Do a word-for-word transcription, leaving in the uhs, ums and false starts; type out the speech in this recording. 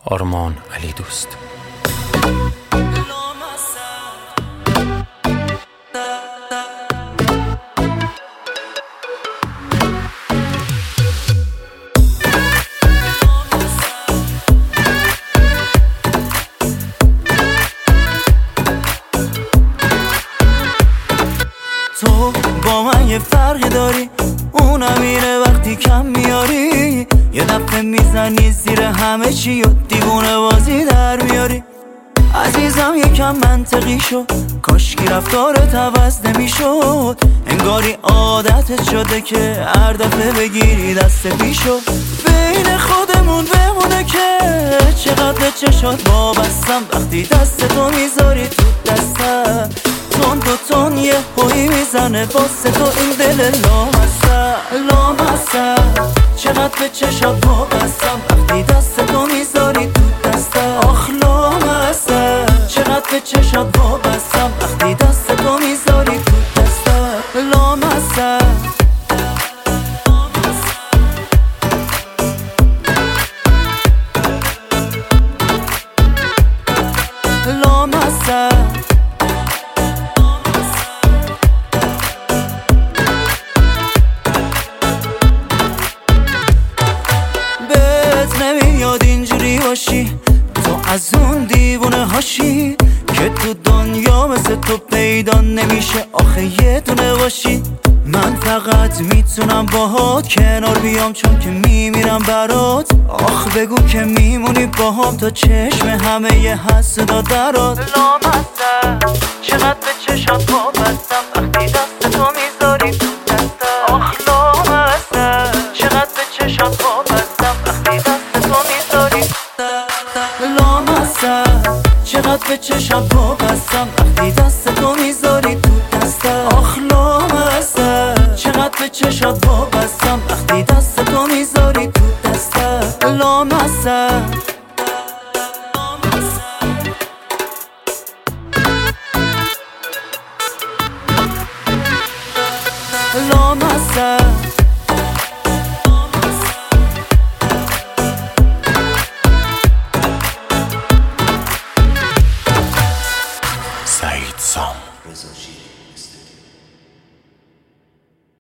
آرمان علی دوست. تو با من یه فرقی داری، اونم میره وقتی کم میاری، یه دفعه میزنی زیر همه چی و دیوونه بازی در میاری. عزیزم یکم منطقی شو، کاشکی رفتارت عوض نمیشد، انگاری عادتت شده که هر دفعه بگیری دست پیشو. بین خودمون بمونه که چقدر به چشات وابستم، وقتی دست تو میذاری تو دستم تون دو تون یه هوی میزنه واسه تو این دل لامصب لامصب. چقدر به چشات وابستم وقتی دست تو میذاری تو دستم. آخ لامصب چقدر به چشات وابستم وقتی دست تو میذاری تو دستم. لامصب لامصب نمیاد اینجوری باشی، تو از اون دیوونه هاشی که تو دنیا مثل تو پیدا نمیشه، آخه یه دونه باشی. من فقط میتونم باهات کنار بیام چون که میمیرم برات. آخ بگو که میمونی باهام تا چشم همه یه حسدا درات. لامصب چقدر به چشات وابستم وقتی دست تو میذاری تو دستم. آخ لامصب چقدر به چشات وابستم وقتی دست تو میذاری. لامصب چقدر به چشات وابستم وقتی دست تو میذاری تو دستم. آخ لامصب چقدر به چشات وابستم وقتی دست تو میذاری تو دستم. لامصب لامصب